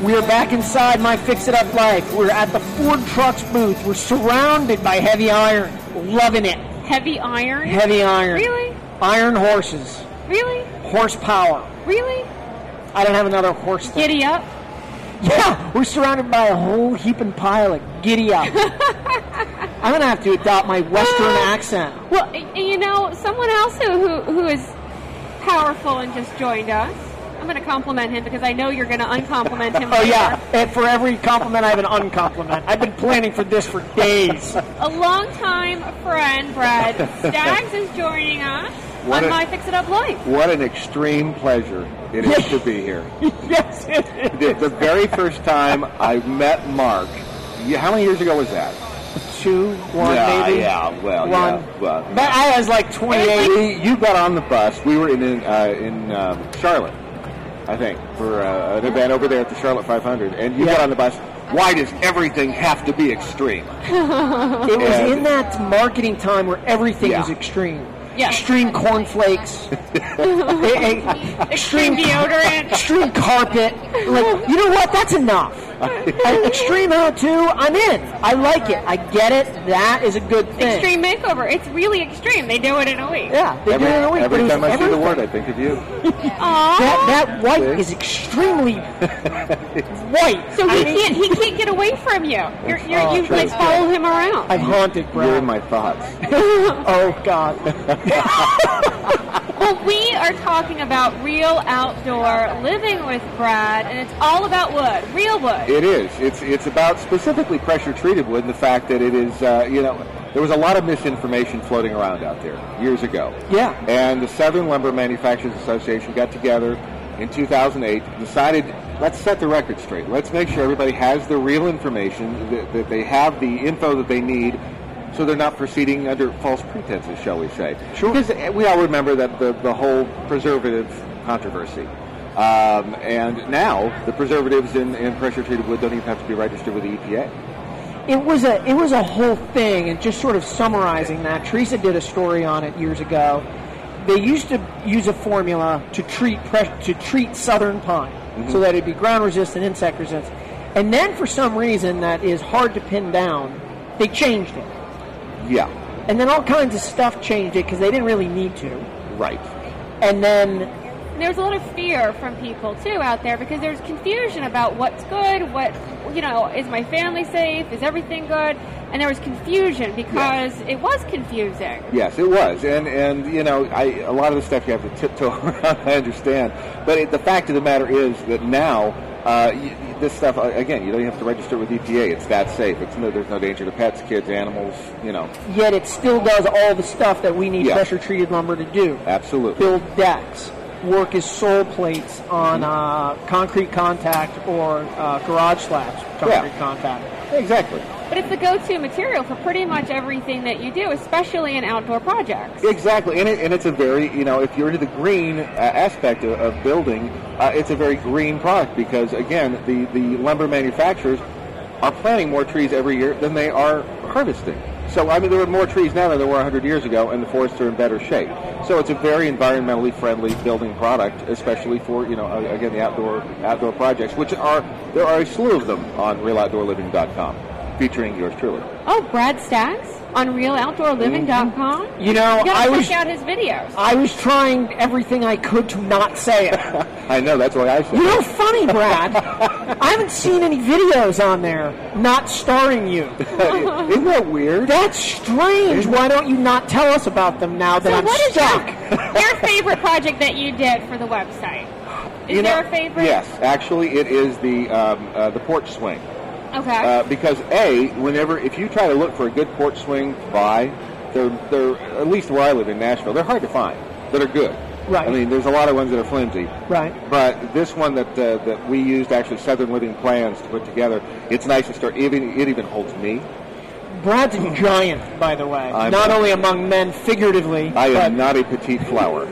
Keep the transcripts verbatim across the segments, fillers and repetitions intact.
We are back inside My Fix-It-Up Life. We're at the Ford Trucks booth. We're surrounded by heavy iron. Loving it. Heavy iron? Heavy iron. Really? Iron horses. Really? Horsepower. Really? I don't have another horse thing. Giddy up? Yeah, we're surrounded by a whole heaping pile of giddy up. I'm going to have to adopt my Western accent. Well, you know, someone else who, who, who is powerful and just joined us, I'm going to compliment him because I know you're going to uncompliment him. Oh, later. yeah. And for every compliment, I have an uncompliment. I've been planning for this for days. A longtime friend, Brad Staggs, is joining us what on a, My Fix-It-Up Life. What an extreme pleasure it is to be here. Yes, it is. The, the very first time I met Mark, yeah, how many years ago was that? Two, one, yeah, maybe. Yeah, well, one. yeah, well. But I was like twenty-eight. We, you got on the bus. We were in uh, in um, Charlotte, I think, for uh, an event over there at the Charlotte five hundred, and you yeah. got on the bus. Why does everything have to be extreme? It was and, in that marketing time where everything yeah. was extreme. Yeah. Extreme cornflakes. Extreme deodorant. Extreme carpet. Like, you know what? That's enough. I, extreme how-to, I'm in. I like it. I get it. That is a good thing. Extreme makeover. It's really extreme. They do it in a week. Yeah, they every, do it in a week. Every time I everything. see the word, I think of you. Aww. That, that white is extremely white. So I he mean, can't he can't get away from you. You're, you're, Oh, you sure. like follow him around. I'm haunted, bro. You're in my thoughts. Oh, God. Well, we are talking about real outdoor living with Brad, and it's all about wood, real wood. It is. It's it's about specifically pressure-treated wood and the fact that it is, uh, you know, there was a lot of misinformation floating around out there years ago. Yeah. And the Southern Lumber Manufacturers Association got together in two thousand eight, decided, let's set the record straight. Let's make sure everybody has the real information, that, that they have the info that they need, so they're not proceeding under false pretenses, shall we say. Sure. Because we all remember that the, the whole preservative controversy. Um, and now the preservatives in, in pressure-treated wood don't even have to be registered with the E P A. It was a it was a whole thing, and just sort of summarizing that, Teresa did a story on it years ago. They used to use a formula to treat pres- to treat southern pine, mm-hmm. so that it'd be ground resistant, insect resistant, and then for some reason that is hard to pin down, they changed it. Yeah. And then all kinds of stuff changed it because they didn't really need to. Right. And then there's a lot of fear from people too out there because there's confusion about what's good, what, you know, is my family safe, is everything good? And there was confusion because yeah. it was confusing. Yes, it was. And, and you know, I, a lot of the stuff you have to tiptoe around, I understand. But it, the fact of the matter is that now, uh, you, this stuff, again, you don't even have to register with E P A. It's that safe. It's no, there's no danger to pets, kids, animals, you know. Yet it still does all the stuff that we need yeah. pressure-treated lumber to do. Absolutely. Build decks, work as sole plates on uh, concrete contact or uh, garage slabs, concrete yeah. contact. Exactly. But it's the go-to material for pretty much everything that you do, especially in outdoor projects. Exactly, and, it, and it's a very, you know, if you're into the green uh, aspect of, of building, uh, it's a very green product because, again, the, the lumber manufacturers are planting more trees every year than they are harvesting. So, I mean, there are more trees now than there were one hundred years ago, and the forests are in better shape. So it's a very environmentally friendly building product, especially for, you know, again, the outdoor outdoor projects, which are, there are a slew of them on real outdoor living dot com, featuring yours truly. Oh, Brad Staggs on real outdoor living dot com? Mm-hmm. You know, you gotta I check was, out his videos. I was trying everything I could to not say it. I know, that's why I said You it. know, funny, Brad, I haven't seen any videos on there not starring you. Isn't that weird? That's strange. Why don't you not tell us about them now that so I'm what is stuck? your, your favorite project that you did for the website? Is you know, there a favorite? Yes, actually it is the um, uh, the porch swing. Okay. Uh, because A, whenever, if you try to look for a good porch swing to buy, they're, they're, at least where I live in Nashville, they're hard to find, that are good. Right. I mean, there's a lot of ones that are flimsy. Right. But this one that uh, that we used, actually Southern Living Plans to put together, it's nice to start, even, it even holds me. Brad's a giant, by the way. I'm not a, only among men figuratively. I but am not a petite flower.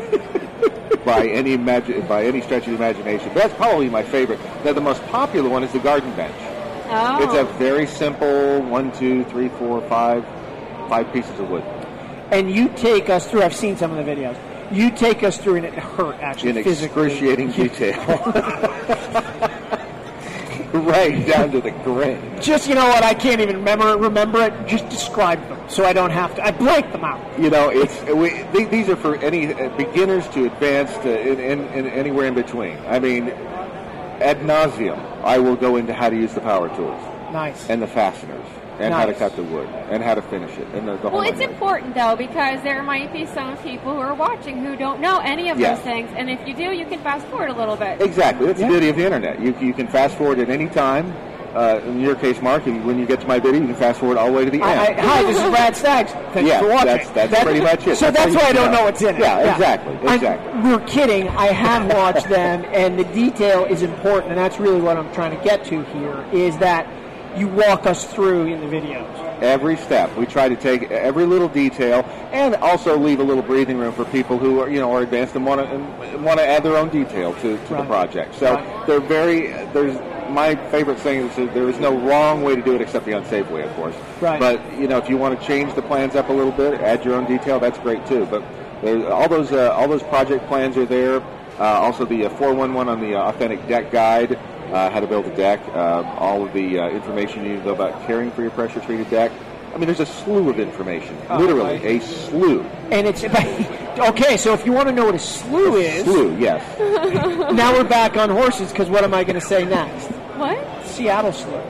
by any imagi- by any stretch of the imagination. But that's probably my favorite. Now, the most popular one is the garden bench. Oh. It's a very simple one, two, three, four, five, five pieces of wood. And you take us through, I've seen some of the videos, you take us through, and it hurt, actually, In physically. excruciating detail. Right, down to the grain. Just, you know what, I can't even remember remember it. Just describe them so I don't have to. I blank them out. You know, it's we, these are for any uh, beginners to advanced, uh, in, in, in anywhere in between. I mean, ad nauseum, I will go into how to use the power tools. Nice. And the fasteners. And nice. how to cut the wood. And how to finish it. And the, the well, whole it's nine yards. important, though, because there might be some people who are watching who don't know any of Yeah. those things. And if you do, you can fast forward a little bit. Exactly. That's Yeah. the beauty of the internet. You, you can fast forward at any time. Uh, in your case, Mark, when you get to my video, you can fast forward all the way to the I, end. I, hi, this is Brad Staggs. Thanks yeah, for watching. that's, that's That- pretty much it. So that's, how why I you don't know what's in it. Yeah, exactly, I'm- exactly. we're kidding. I have watched them, and the detail is important, and that's really what I'm trying to get to here, is that you walk us through in the videos. Every step. We try to take every little detail and also leave a little breathing room for people who are, you know, are advanced and want to and want to add their own detail to, to Right. the project. So Right. they're very, there's, my favorite thing is that there is no wrong way to do it except the unsafe way, of course. Right. But, you know, if you want to change the plans up a little bit, add your own detail, that's great too. But there's, all those uh, all those project plans are there. Uh, also the uh, four one one on the uh, Authentic Deck Guide, uh, how to build a deck, uh, all of the uh, information you need to know about caring for your pressure-treated deck. I mean, there's a slew of information, Oh, literally right. a slew. And it's okay. So if you want to know what a slew is, Slew, yes. now we're back on horses. Because what am I going to say next? What? Seattle slew.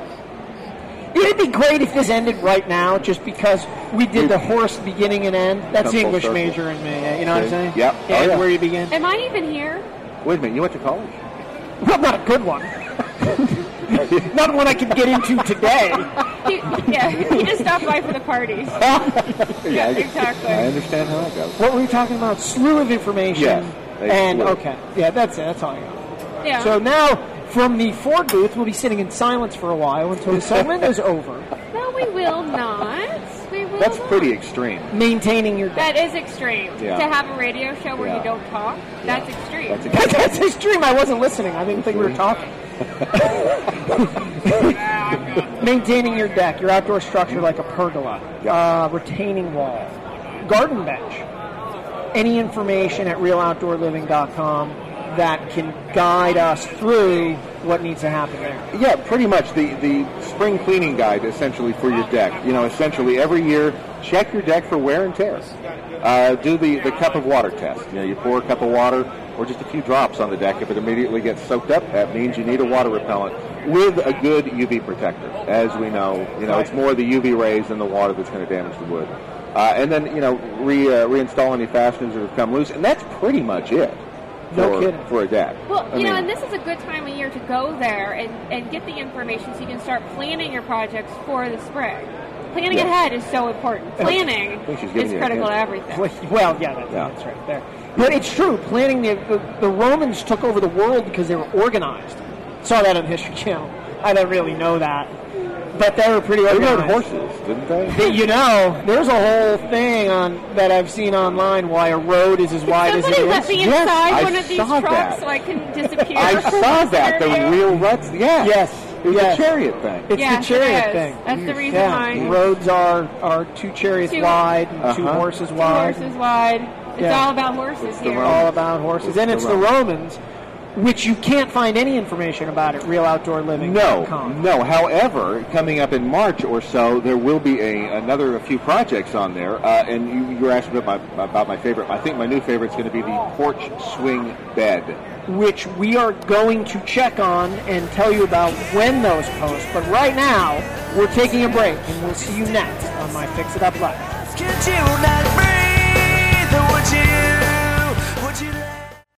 It'd be great if this ended right now, just because we did the horse beginning and end. That's Come the full English circle. major in me. You know what I'm saying? Yep. Oh, And yeah. where you begin. Am I even here? Wait a minute, you went to college? Well, not a good one. Not one I can get into today. He, yeah, he just stopped by for the parties. yeah, I, exactly. I understand how that goes. What were we talking about? Slew of information. Yes, a And slew. okay, yeah, that's it. That's all I got. Yeah. So now, from the Ford booth, we'll be sitting in silence for a while until the segment is over. no, we will not. We will That's not. pretty extreme. Maintaining your That deck. is extreme. Yeah. To have a radio show where Yeah. you don't talk, that's extreme. That's extreme. That's extreme. I wasn't listening. I didn't think we were talking. Maintaining your deck, your outdoor structure like a pergola, uh, retaining wall, garden bench. Any information at real outdoor living dot com that can guide us through what needs to happen there. Yeah, pretty much the, the spring cleaning guide essentially for your deck. You know, essentially every year, check your deck for wear and tear. Uh, do the, the cup of water test. You know, you pour a cup of water or just a few drops on the deck. If it immediately gets soaked up, that means you need a water repellent with a good U V protector. As we know, you know, it's more the U V rays than the water that's going to damage the wood. Uh, and then, you know, re, uh, reinstall any fasteners that have come loose, and that's pretty much it. No for, kidding. for a deck. Well, I you know, mean, and this is a good time of year to go there and, and get the information so you can start planning your projects for the spring. Planning Yeah. ahead is so important. Planning I think she's giving is you a critical to hint. everything. Well, yeah, that, Yeah. that's right there. But it's true. Planning the, the the Romans took over the world because they were organized. Saw that on History Channel. I don't really know that, but they were pretty they organized. rode horses, didn't they? They- You know, there's a whole thing on that I've seen online why a road is as wide as it Somebody is. let me Yes, inside I one of these saw trucks that. so I can disappear. I from saw this that, the interview. real ruts. Yeah. Yes, It was yes. a chariot thing. It's Yes, the chariot it is. thing. That's the reason Yeah, why. roads are are two chariots Two- wide, and two Uh-huh. horses Two wide. horses wide. It's Yeah. all about horses It's the here. Romans. All about horses, It's and the it's the Romans, which you can't find any information about at real outdoor living dot com. No, no. However, coming up in March or so, there will be a another a few projects on there. Uh, and you, you were asking about my, about my favorite. I think my new favorite is going to be the porch swing bed. which we are going to check on and tell you about when those post. But right now, we're taking a break, and we'll see you next on My Fix It Up Live.